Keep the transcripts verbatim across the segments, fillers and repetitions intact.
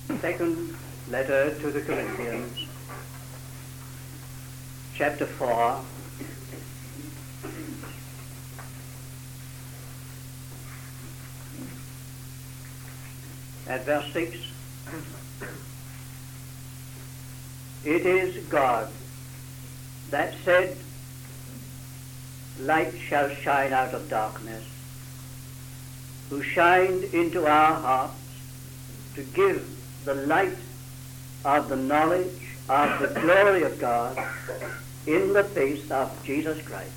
Second letter to the Corinthians, chapter four, at verse six. It is God that said, light shall shine out of darkness, who shined into our hearts to give the light of the knowledge of the glory of God in the face of Jesus Christ.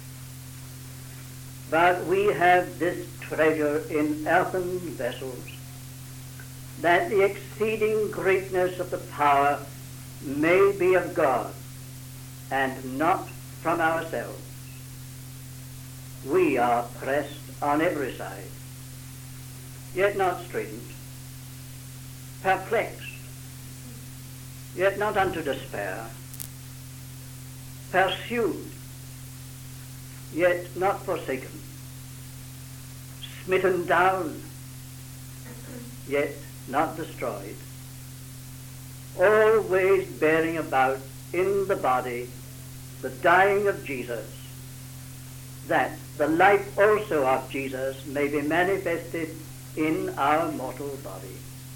But we have this treasure in earthen vessels, that the exceeding greatness of the power may be of God, and not from ourselves. We are pressed on every side, yet not straitened, perplexed, yet not unto despair, pursued, yet not forsaken, smitten down, yet not destroyed, always bearing about in the body the dying of Jesus, that the life also of Jesus may be manifested in our mortal body.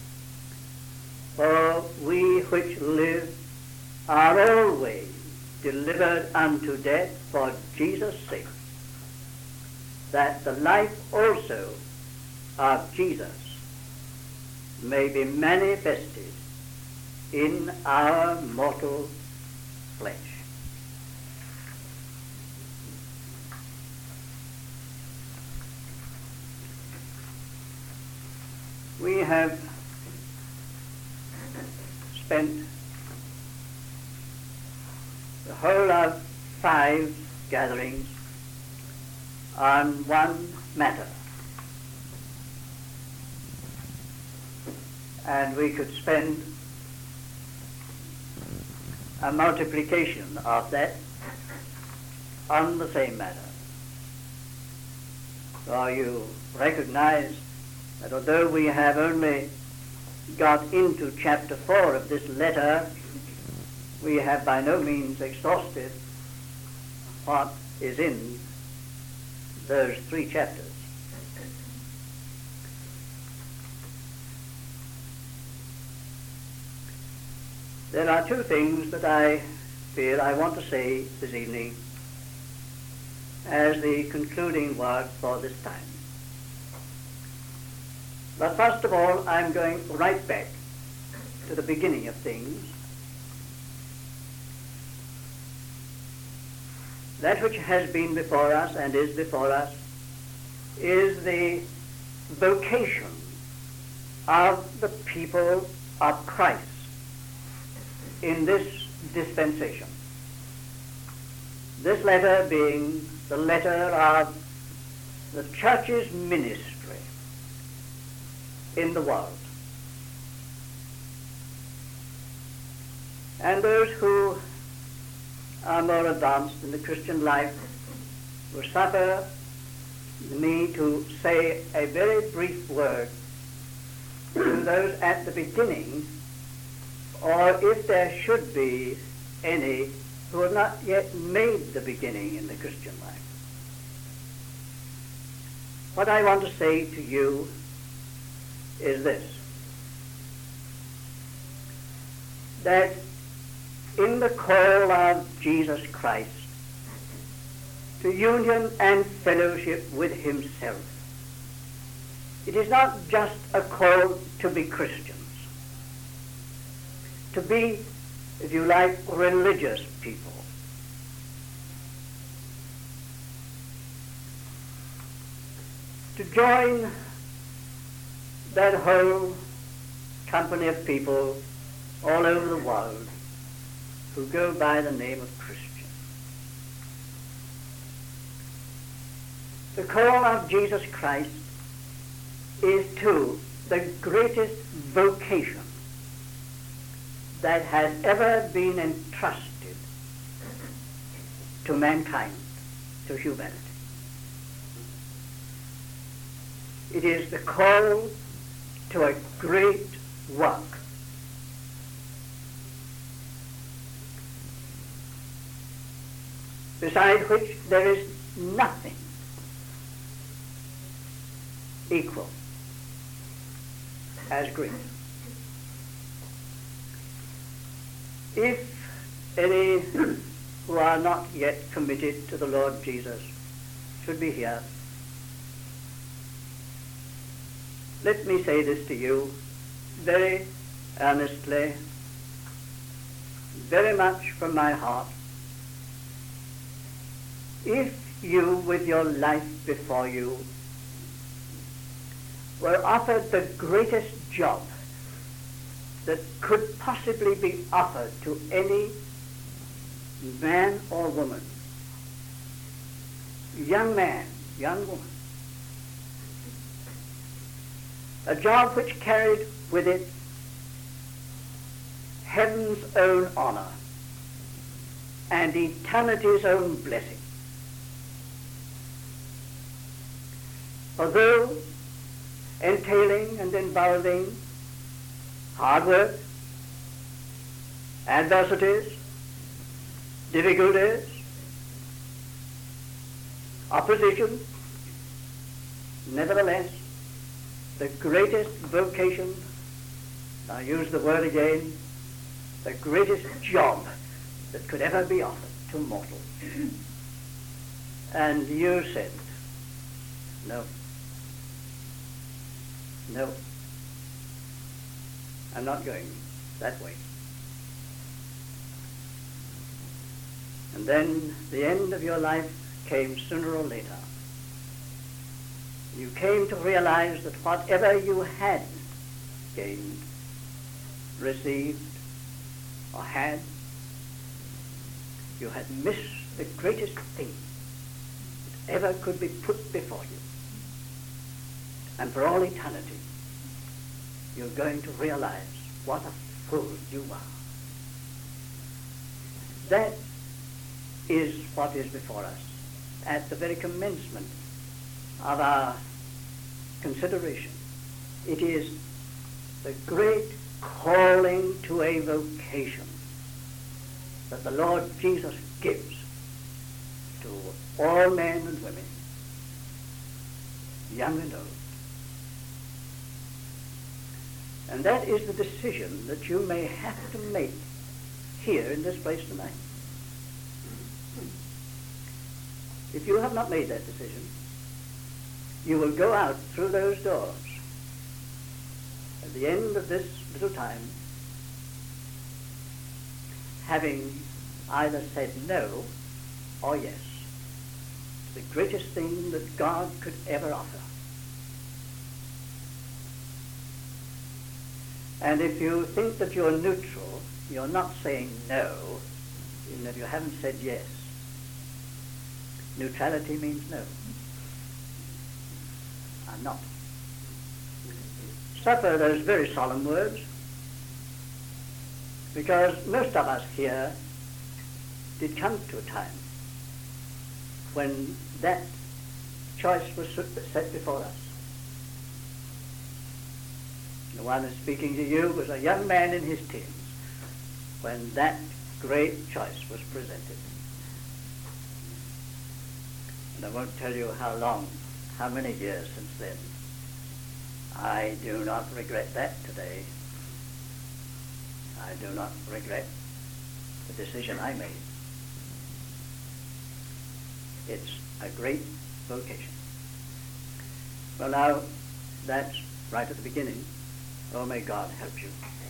For we which live are always delivered unto death for Jesus' sake, that the life also of Jesus may be manifested in our mortal flesh. We have spent the whole of five gatherings on one matter, and we could spend a multiplication of that on the same matter. So you recognize that although we have only got into chapter four of this letter, we have by no means exhausted what is in those three chapters. There are two things that I feel I want to say this evening as the concluding word for this time. But first of all, I'm going right back to the beginning of things. That which has been before us and is before us is the vocation of the people of Christ in this dispensation. This letter being the letter of the church's ministry in the world. And those who are more advanced in the Christian life will suffer me to say a very brief word to those at the beginning, or if there should be any who have not yet made the beginning in the Christian life. What I want to say to you is this, that in the call of Jesus Christ to union and fellowship with himself, it is not just a call to be Christians, to be, if you like, religious people. To join that whole company of people all over the world who go by the name of Christian. The call of Jesus Christ is to the greatest vocation that has ever been entrusted to mankind, to humanity. It is the call to a great work beside which there is nothing equal as grief. If any who are not yet committed to the Lord Jesus should be here, let me say this to you very earnestly, very much from my heart. If you, with your life before you, were offered the greatest job that could possibly be offered to any man or woman, young man, young woman, a job which carried with it heaven's own honor and eternity's own blessing. Although entailing and involving hard work, adversities, difficulties, opposition, nevertheless, the greatest vocation, I use the word again, the greatest job that could ever be offered to mortals. And you said, no, no, I'm not going that way. And then the end of your life came sooner or later. You came to realize that whatever you had gained, received, or had, you had missed the greatest thing that ever could be put before you. And for all eternity, you're going to realize what a fool you are. That is what is before us at the very commencement of our consideration. It is the great calling to a vocation that the Lord Jesus gives to all men and women, young and old. And that is the decision that you may have to make here in this place tonight. If you have not made that decision, you will go out through those doors at the end of this little time, having either said no or yes to the greatest thing that God could ever offer. And if you think that you're neutral, you're not saying no, even if you haven't said yes. Neutrality means no. I'm not. Suffer those very solemn words, because most of us here did come to a time when that choice was set before us. The one who's speaking to you was a young man in his teens when that great choice was presented. And I won't tell you how long, how many years since then. I do not regret that today. I do not regret the decision I made. It's a great vocation. Well, now, that's right at the beginning. Oh, may God help you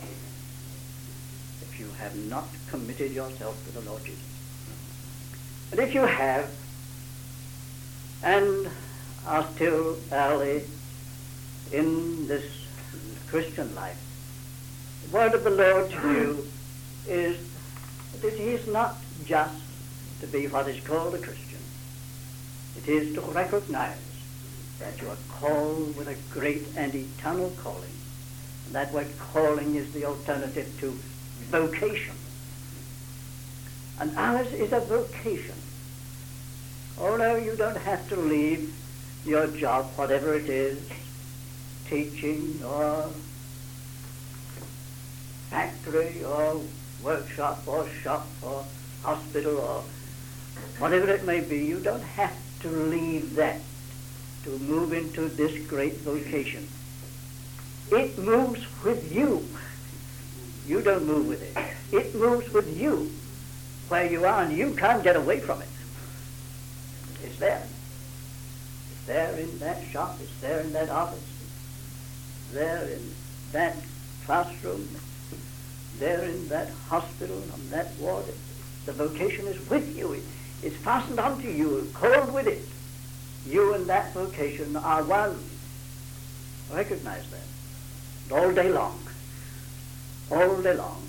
if you have not committed yourself to the Lord Jesus. And if you have, and are still early in this Christian life, the word of the Lord to you is that it is not just to be what is called a Christian. It is to recognize that you are called with a great and eternal calling. And that word calling is the alternative to vocation. And ours is a vocation. Oh no, you don't have to leave your job, whatever it is, teaching or factory or workshop or shop or hospital or whatever it may be, you don't have to leave that to move into this great vocation. It moves with you. You don't move with it. It moves with you where you are, and you can't get away from it. It's there. It's there in that shop. It's there in that office. It's there in that classroom. There in that hospital, on that ward. The vocation is with you. It, it's fastened onto you, called with it. You and that vocation are one. Recognize that. And all day long. All day long.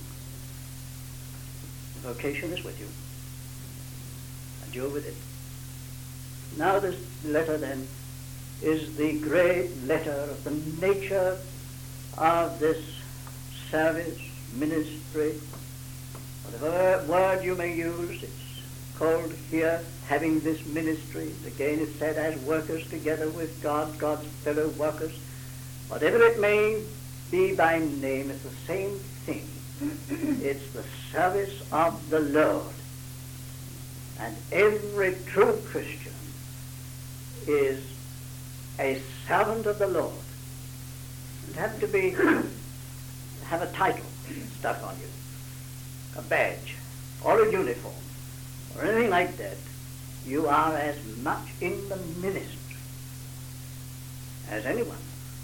The vocation is with you. And you're with it. Now this letter then is the great letter of the nature of this service, ministry, whatever word you may use. It's called here having this ministry. Again it's said as workers together with God, God's fellow workers. Whatever it may be by name, it's the same thing. It's the service of the Lord. And every true Christian is a servant of the Lord. It doesn't have to be have a title stuck on you, a badge, or a uniform, or anything like that. You are as much in the ministry as anyone.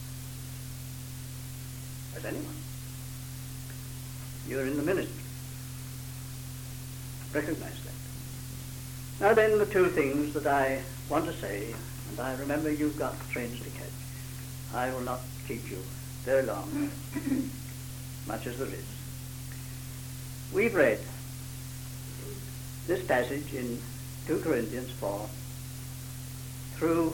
As anyone. You're in the ministry. Recognize that. Now then, the two things that I want to say, and I remember you've got trains to catch. I will not keep you very long, much as there is. We've read this passage in two Corinthians four through,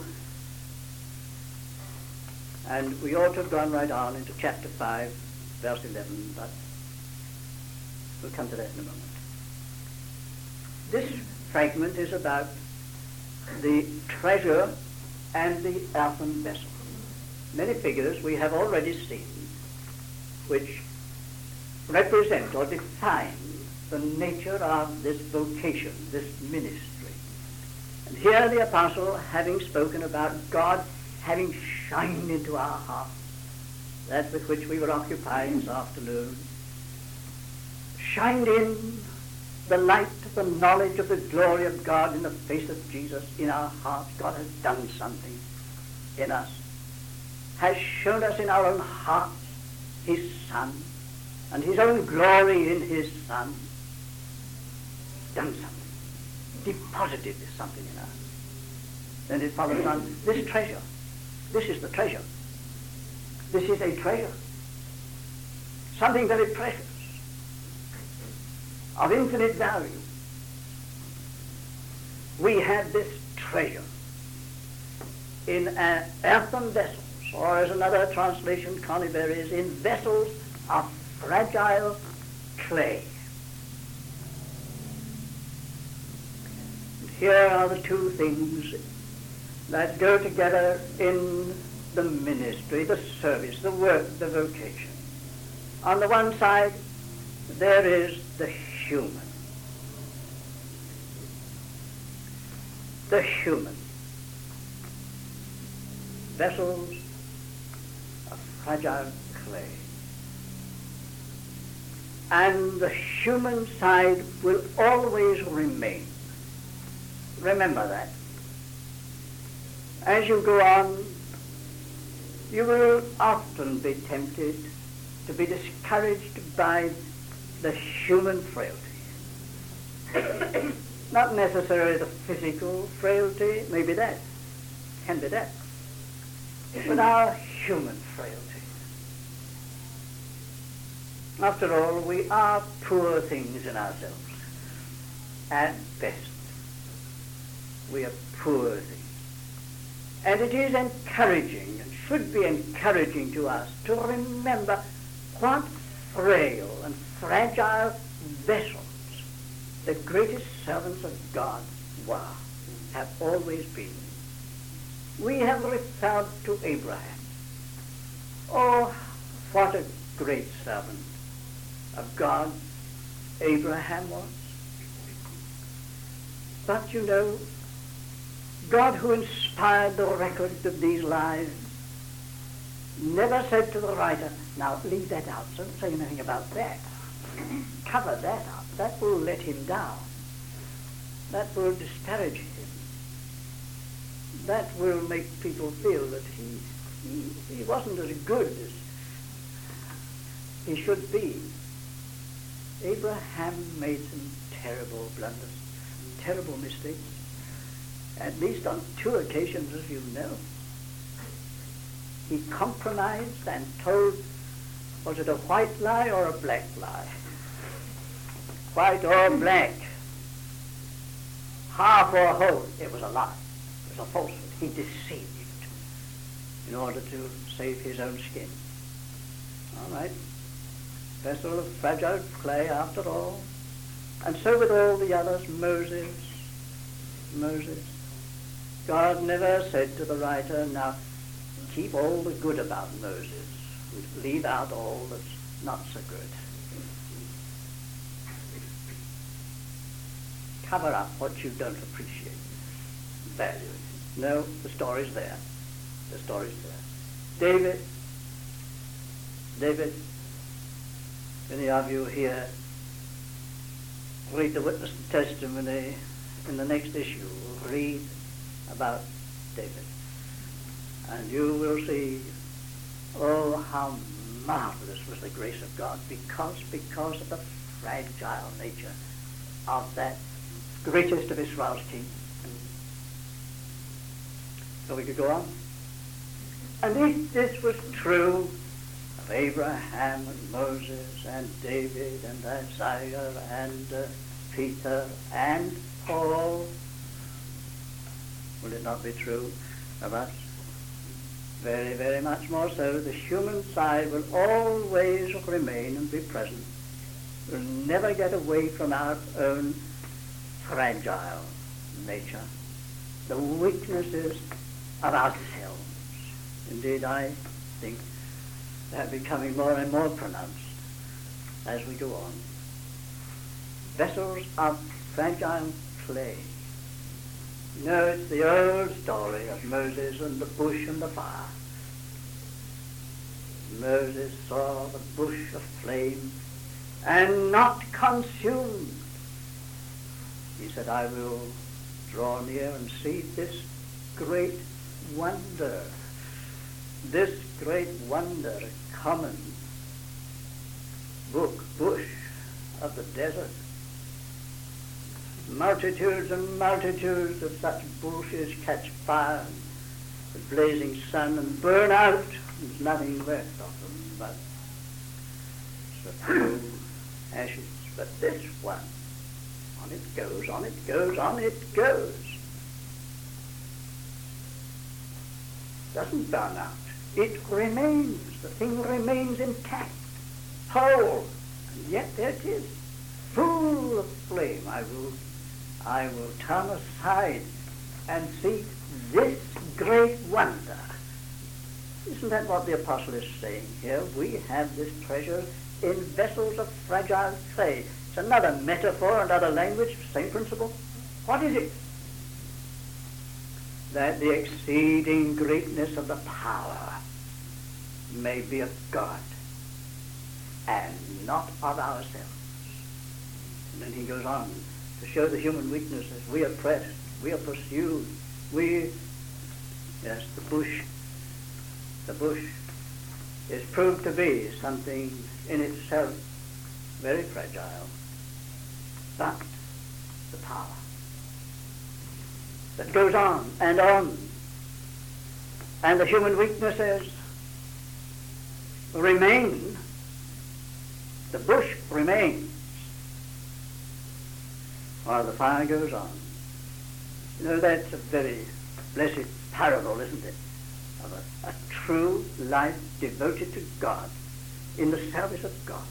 and we ought to have gone right on into chapter five, verse eleven, but we'll come to that in a moment. This fragment is about the treasure and the earthen vessel. Many figures we have already seen which represent or define the nature of this vocation, this ministry. And here the apostle, having spoken about God having shined into our hearts, that with which we were occupied this afternoon, shined in the light of the knowledge of the glory of God in the face of Jesus in our hearts. God has done something in us, has shown us in our own hearts his Son, and his own glory in his Son. Done something, deposited something in us. Then it follows on, this treasure, this is the treasure. This is a treasure, something very precious, of infinite value. We have this treasure in uh, earthen vessels, or as another translation, Connie Berry's, in vessels of fragile clay. And here are the two things that go together in the ministry, the service, the work, the vocation. On the one side, there is the human. The human. Vessels of fragile clay. And the human side will always remain. Remember that. As you go on, you will often be tempted to be discouraged by the human frailty. Not necessarily the physical frailty, maybe that, can be that, but our human frailty. After all, we are poor things in ourselves. At best, we are poor things. And it is encouraging, and should be encouraging to us, to remember what frail and fragile vessels the greatest servants of God were, have always been. We have referred to Abraham. Oh, what a great servant of God Abraham was. But you know, God, who inspired the record of these lives, never said to the writer, now leave that out, don't say anything about that. Cover that up. That will let him down. That will disparage him. That will make people feel that he, he, he wasn't as good as he should be. Abraham made some terrible blunders, terrible mistakes, at least on two occasions, as you know. He compromised and told, was it a white lie or a black lie? White or black? Half or whole? It was a lie. It was a falsehood. He deceived in order to save his own skin. All right. Vessel of fragile clay after all. And so with all the others, Moses, Moses. God never said to the writer, now keep all the good about Moses, leave out all that's not so good. Cover up what you don't appreciate, value it. No, the story's there. The story's there. David, David, any of you here read the witness testimony in the next issue, read about David. And you will see, oh, how marvelous was the grace of God, because, because of the fragile nature of that greatest of Israel's kings. So we could go on. And if this was true of Abraham and Moses and David and Isaiah and uh, Peter and Paul, will it not be true of us? Very, very much more so. The human side will always remain and be present. We'll never get away from our own fragile nature, the weaknesses of ourselves. Indeed, I think they're becoming more and more pronounced as we go on. Vessels of fragile clay. You know, it's the old story of Moses and the bush and the fire. Moses saw the bush aflame and not consumed. He said, I will draw near and see this great wonder, this great wonder, a common book, bush of the desert. Multitudes and multitudes of such bushes catch fire and the blazing sun and burn out. There's nothing left of them but a few ashes. But this one, on it goes, on it goes, on it goes. Doesn't burn out. It remains. The thing remains intact, whole. And yet there it is, full of flame. I will, I will turn aside and see this great wonder. Isn't that what the apostle is saying here? We have this treasure in vessels of fragile clay. It's another metaphor, another language, same principle. What is it? That the exceeding greatness of the power may be of God and not of ourselves. And then he goes on to show the human weaknesses. We are pressed, we are pursued, we, yes, the bush, the bush is proved to be something in itself very fragile, but the power that goes on and on, and the human weaknesses remain, the bush remains, while the fire goes on. You know, that's a very blessed parable, isn't it? Of a, a true life devoted to God, in the service of God.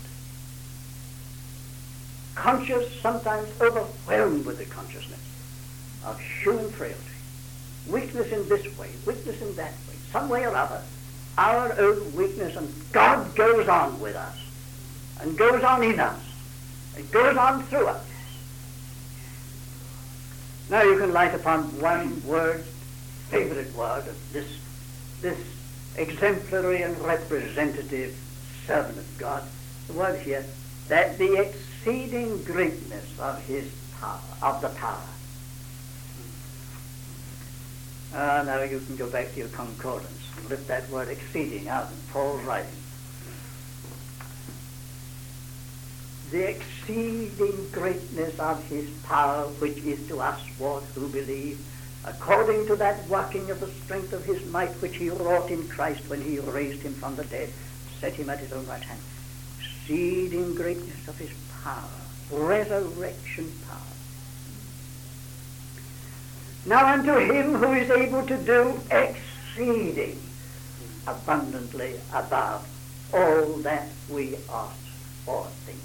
Conscious, sometimes overwhelmed with the consciousness of human frailty. Weakness in this way, weakness in that way, some way or other. Our own weakness, and God goes on with us, and goes on in us, and goes on through us. Now you can light upon one word, favorite word of this, this exemplary and representative servant of God. The word here, that the exceeding greatness of his power, of the power. Ah, now you can go back to your concordance and lift that word exceeding out in Paul's writing. The exceeding greatness of his power, which is to us what who believe, according to that working of the strength of his might, which he wrought in Christ when he raised him from the dead, set him at his own right hand. Exceeding greatness of his power, resurrection power. Now unto him who is able to do exceeding abundantly above all that we ask or think.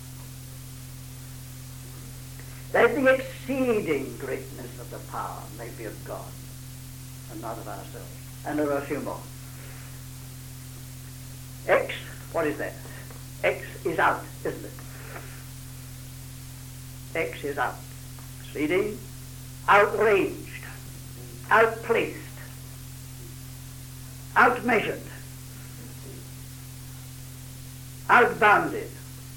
That the exceeding greatness of the power may be of God and not of ourselves. And there are a few more. X, what is that? X is out, isn't it? X is out. Exceeding, outraged, outplaced, outmeasured, outbounded.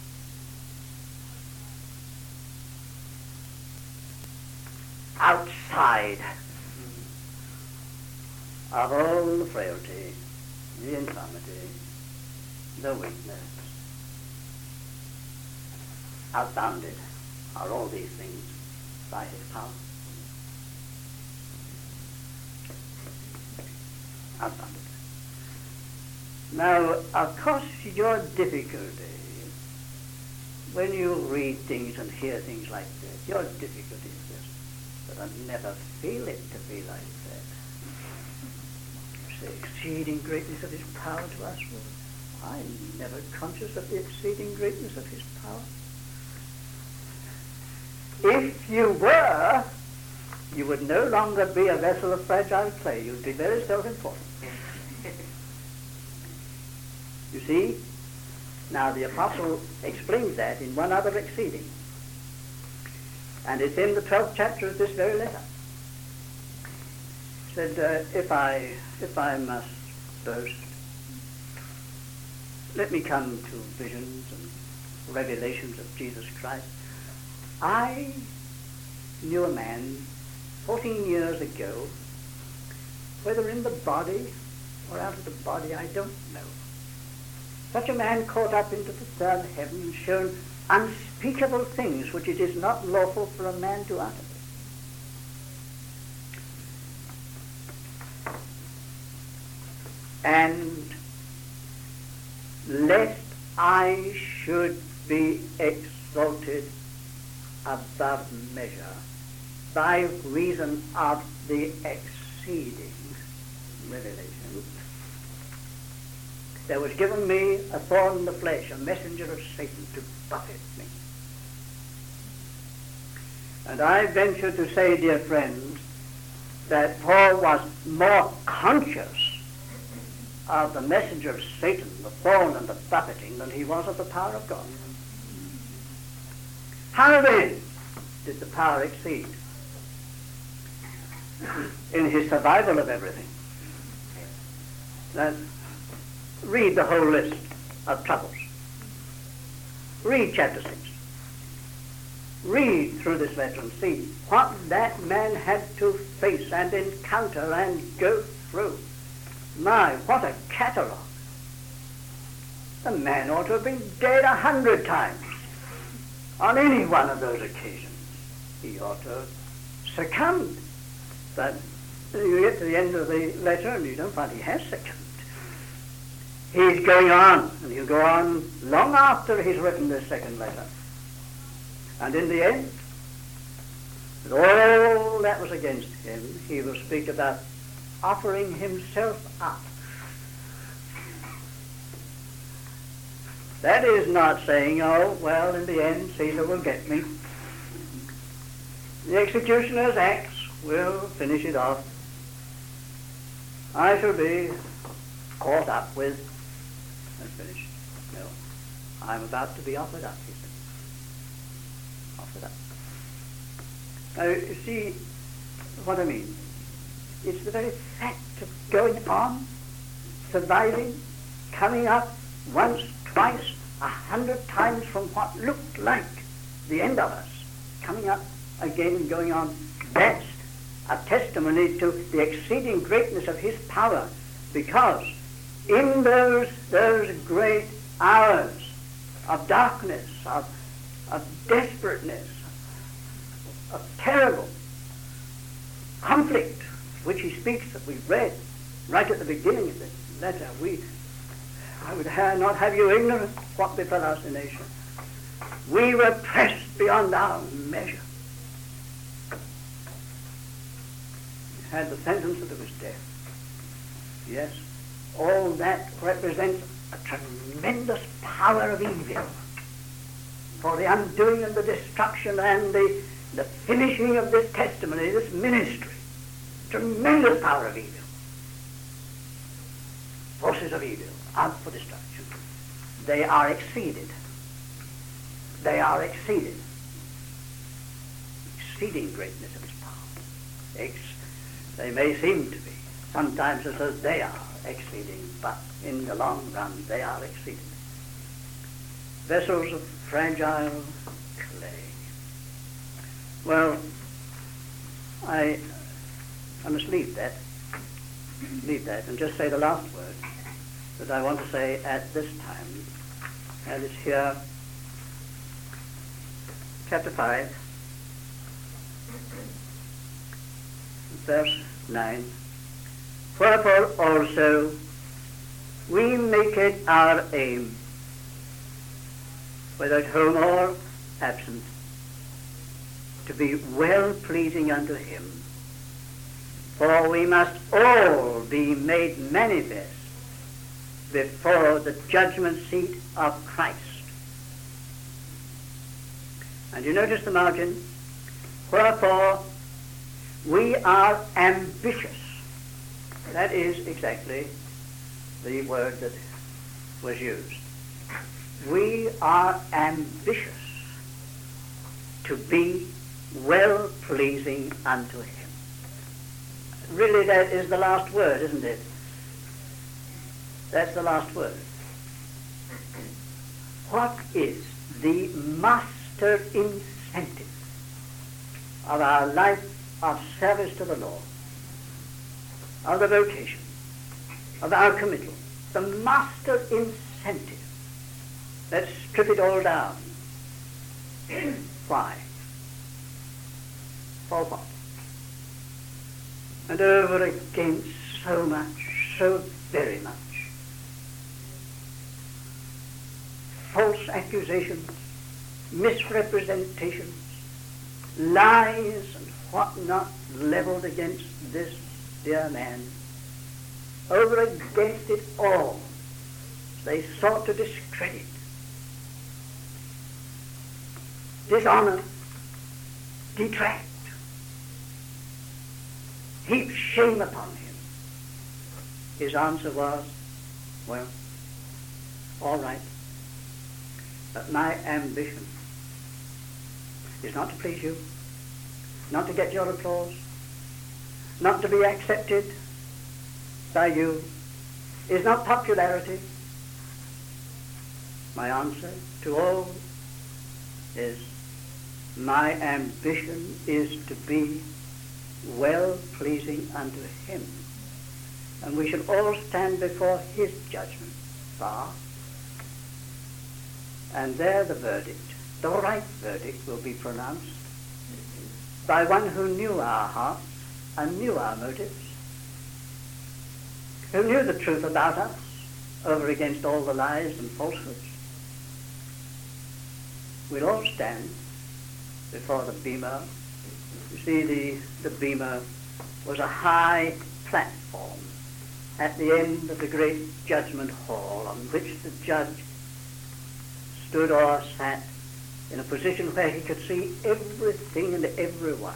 Outside of all the frailty, the infirmity, the weakness, outbounded are all these things by his power. Outbounded. Now, of course, your difficulty when you read things and hear things like this, your difficulty is this. But I never feel it to be like that. The exceeding greatness of his power to us. I'm never conscious of the exceeding greatness of his power. If you were, you would no longer be a vessel of fragile clay. You'd be very self-important. You see? Now the apostle explains that in one other exceeding. And it's in the twelfth chapter of this very letter. He said, uh, if I if I must boast, let me come to visions and revelations of Jesus Christ. I knew a man fourteen years ago, whether in the body or out of the body, I don't know. Such a man caught up into the third heaven and shown unspeakable things which it is not lawful for a man to utter. And lest I should be exalted above measure by reason of the exceeding revelation, there was given me a thorn in the flesh, a messenger of Satan to buffet me. And I venture to say, dear friends, that Paul was more conscious of the messenger of Satan, the thorn and the buffeting, than he was of the power of God. How then did the power exceed? In his survival of everything. Then read the whole list of troubles. Read chapter six. Read through this letter and see what that man had to face and encounter and go through. My, what a catalogue. The man ought to have been dead a hundred times on any one of those occasions. He ought to have succumbed. But you get to the end of the letter and you don't find he has succumbed. He's going on, and he'll go on long after he's written this second letter. And in the end, with all that was against him, he will speak about offering himself up. That is not saying, oh, well, in the end, Caesar will get me. The executioner's axe will finish it off. I shall be caught up with and finished. No, I'm about to be offered up, he said. Offered up. Now, you see what I mean? It's the very fact of going on, surviving, coming up once, twice, a hundred times from what looked like the end of us, coming up again and going on. That's a testimony to the exceeding greatness of his power, because in those those great hours of darkness, of, of desperateness, of terrible conflict, which he speaks, that we read right at the beginning of this letter, we, I would ha- not have you ignorant what befell us in Asia. We were pressed beyond our measure. We had the sentence that it was death. Yes, all that represents a tremendous power of evil for the undoing and the destruction and the, the finishing of this testimony, this ministry. Tremendous power of evil. Forces of evil out for destruction. They are exceeded. They are exceeded. Exceeding greatness of his power. Ex- they may seem to be. Sometimes as though they are exceeding, but in the long run they are exceeded. Vessels of fragile clay. Well, I, I must leave that, leave that and just say the last word that I want to say at this time, and it's here, chapter five, verse nine. Wherefore also we make it our aim, whether at home or absent, to be well pleasing unto him. For we must all be made manifest before the judgment seat of Christ. And you notice the margin. Wherefore we are ambitious. That is exactly the word that was used. We are ambitious to be well pleasing unto him. Really, that is the last word, isn't it? That's the last word. What is the master incentive of our life of service to the Lord, of the vocation, of our committal? The master incentive. Let's strip it all down. Why? For what? And over against so much, so very much. False accusations, misrepresentations, lies and what not leveled against this dear man. Over against it all, they sought to discredit, dishonor, detract, heap shame upon him. His answer was, well, all right, but my ambition is not to please you, not to get your applause, not to be accepted by you, is not popularity. My answer to all is, my ambition is to be well pleasing unto him. And we shall all stand before his judgment bar. And there the verdict, the right verdict, will be pronounced by one who knew our hearts and knew our motives, who knew the truth about us over against all the lies and falsehoods. We'll all stand before the bema. You see, the, the bema was a high platform at the end of the great judgment hall on which the judge stood or sat in a position where he could see everything and everyone.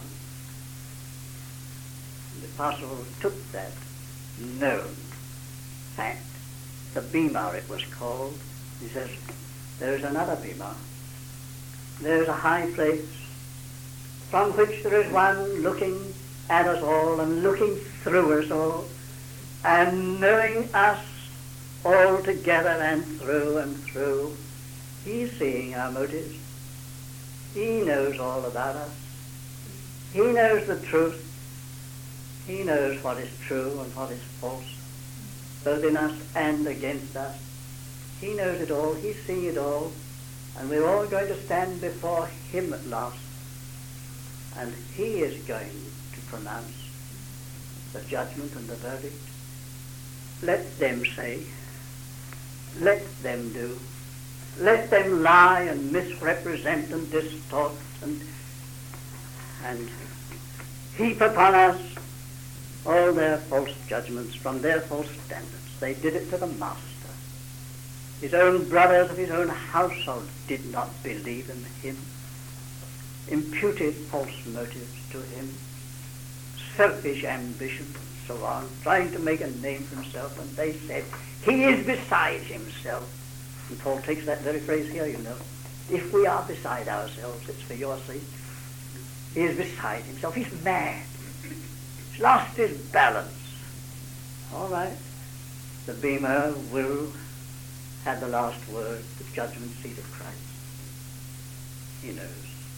And the apostle took that known fact, the bema it was called. He says, there's another bema. There's a high place from which there is one looking at us all and looking through us all and knowing us all together and through and through. He's seeing our motives. He knows all about us. He knows the truth. He knows what is true and what is false, both in us and against us. He knows it all. He's seeing it all. And we're all going to stand before him at last. And he is going to pronounce the judgment and the verdict. Let them say, let them do, let them lie and misrepresent and distort and, and heap upon us all their false judgments from their false standards. They did it to the Master. His own brothers of his own household did not believe in him, imputed false motives to him, selfish ambition and so on, trying to make a name for himself, and they said, he is beside himself. And Paul takes that very phrase here, you know. If we are beside ourselves, it's for your sake. He is beside himself. He's mad. He's lost his balance. All right. The Bema will have the last word, the judgment seat of Christ. He knows.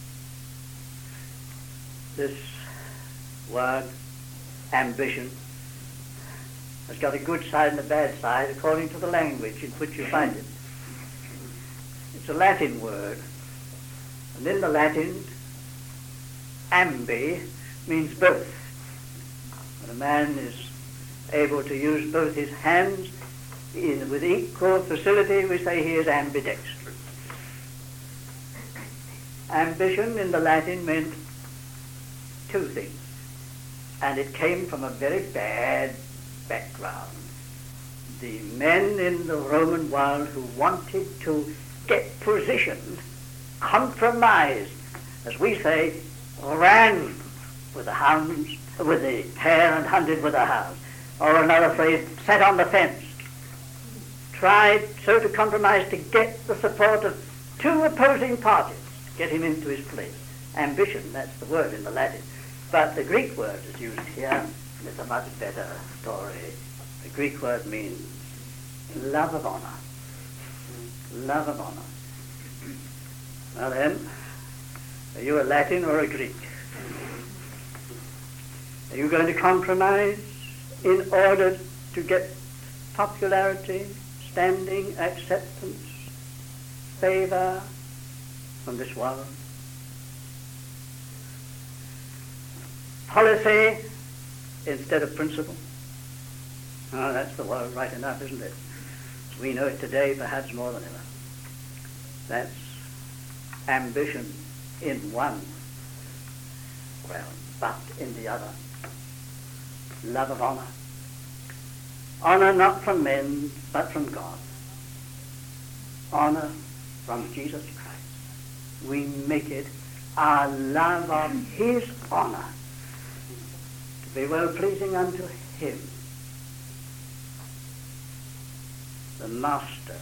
This word, ambition, has got a good side and a bad side according to the language in which you find it. It's a Latin word. And in the Latin, ambi means both. When a man is able to use both his hands in, with equal facility, we say he is ambidextrous. Ambition in the Latin meant two things. And it came from a very bad background. The men in the Roman world who wanted to get position, compromised, as we say, ran with the hounds, with the hare and hunted with the hounds. Or another phrase, sat on the fence. Tried so to compromise to get the support of two opposing parties, get him into his place. Ambition, that's the word in the Latin. But the Greek word is used here, and it's a much better story. The Greek word means love of honor. Love of honor. Now then, are you a Latin or a Greek? Are you going to compromise in order to get popularity, standing, acceptance, favor from this world? Policy instead of principle? Oh, that's the world right enough, isn't it? We know it today perhaps more than ever. That's ambition in one realm, but in the other, love of honor. Honor not from men, but from God. Honor from Jesus Christ. We make it our love of his honor to be well-pleasing unto him. The master,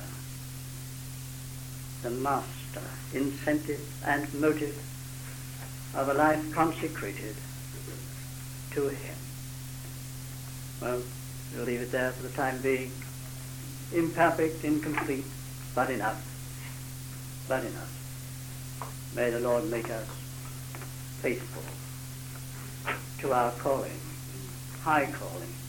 the master, incentive and motive of a life consecrated to him. Well, we'll leave it there for the time being. Imperfect, incomplete, but enough. But enough. May the Lord make us faithful to our calling, high calling,